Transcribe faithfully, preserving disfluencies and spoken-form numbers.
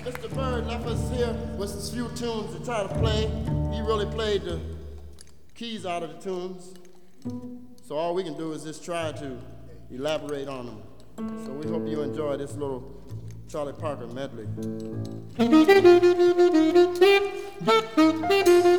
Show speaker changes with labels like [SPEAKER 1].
[SPEAKER 1] Mister Bird left us here with a few tunes to try to play. He really played the keys out of the tunes. So all we can do is just try to elaborate on them. So we hope you enjoy this little Charlie Parker medley.